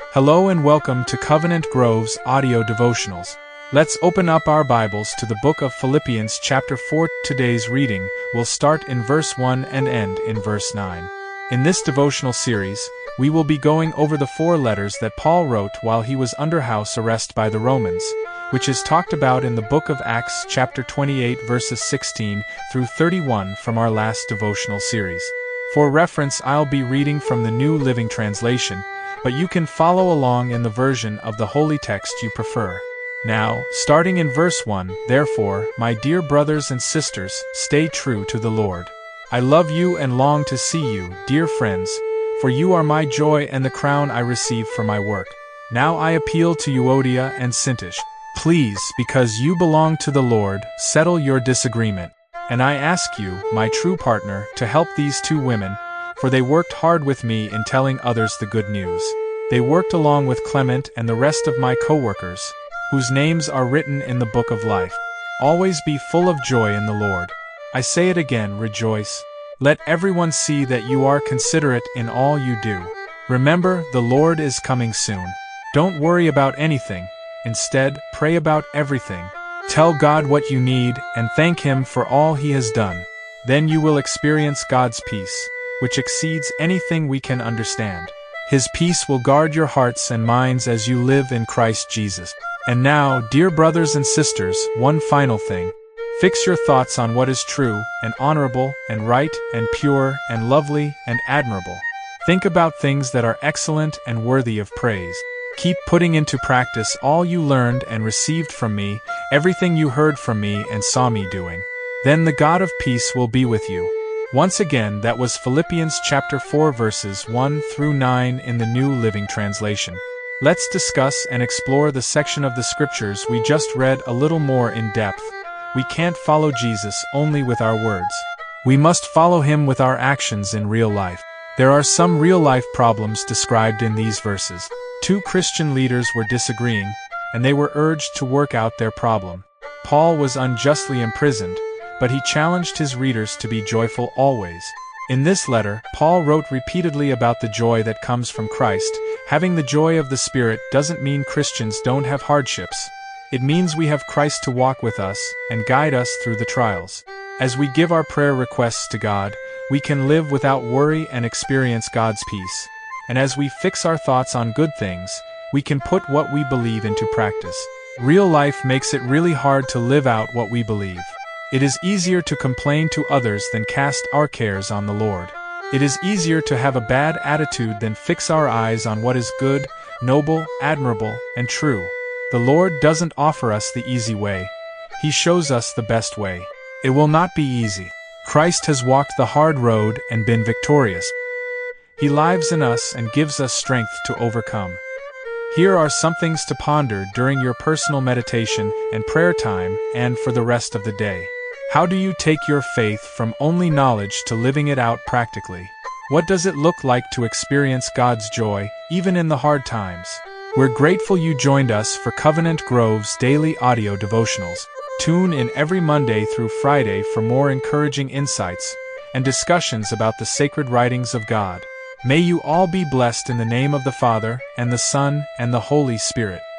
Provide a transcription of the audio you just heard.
Hello and welcome to Covenant Grove's audio devotionals. Let's open up our Bibles to the book of Philippians chapter 4. Today's reading will start in verse 1 and end in verse 9. In this devotional series, we will be going over the 4 letters that Paul wrote while he was under house arrest by the Romans, which is talked about in the book of Acts chapter 28 verses 16 through 31 from our last devotional series. For reference, I'll be reading from the New Living Translation, but you can follow along in the version of the holy text you prefer. Now, starting in verse 1, therefore, my dear brothers and sisters, stay true to the Lord. I love you and long to see you, dear friends, for you are my joy and the crown I receive for my work. Now I appeal to Euodia and Syntyche. Please, because you belong to the Lord, settle your disagreement. And I ask you, my true partner, to help these 2 women, for they worked hard with me in telling others the good news. They worked along with Clement and the rest of my co-workers, whose names are written in the book of life. Always be full of joy in the Lord. I say it again, rejoice. Let everyone see that you are considerate in all you do. Remember, the Lord is coming soon. Don't worry about anything. Instead, pray about everything. Tell God what you need and thank Him for all He has done. Then you will experience God's peace, which exceeds anything we can understand. His peace will guard your hearts and minds as you live in Christ Jesus. And now, dear brothers and sisters, one final thing. Fix your thoughts on what is true, and honorable, and right, and pure, and lovely, and admirable. Think about things that are excellent and worthy of praise. Keep putting into practice all you learned and received from me, everything you heard from me and saw me doing. Then the God of peace will be with you. Once again, that was Philippians chapter 4 verses 1 through 9 in the New Living Translation. Let's discuss and explore the section of the scriptures we just read a little more in depth. We can't follow Jesus only with our words. We must follow Him with our actions in real life. There are some real-life problems described in these verses. 2 Christian leaders were disagreeing, and they were urged to work out their problem. Paul was unjustly imprisoned, but he challenged his readers to be joyful always. In this letter, Paul wrote repeatedly about the joy that comes from Christ. Having the joy of the Spirit doesn't mean Christians don't have hardships. It means we have Christ to walk with us and guide us through the trials. As we give our prayer requests to God, we can live without worry and experience God's peace. And as we fix our thoughts on good things, we can put what we believe into practice. Real life makes it really hard to live out what we believe. It is easier to complain to others than cast our cares on the Lord. It is easier to have a bad attitude than fix our eyes on what is good, noble, admirable, and true. The Lord doesn't offer us the easy way. He shows us the best way. It will not be easy. Christ has walked the hard road and been victorious. He lives in us and gives us strength to overcome. Here are some things to ponder during your personal meditation and prayer time and for the rest of the day. How do you take your faith from only knowledge to living it out practically? What does it look like to experience God's joy, even in the hard times? We're grateful you joined us for Covenant Grove's daily audio devotionals. Tune in every Monday through Friday for more encouraging insights and discussions about the sacred writings of God. May you all be blessed in the name of the Father, and the Son, and the Holy Spirit.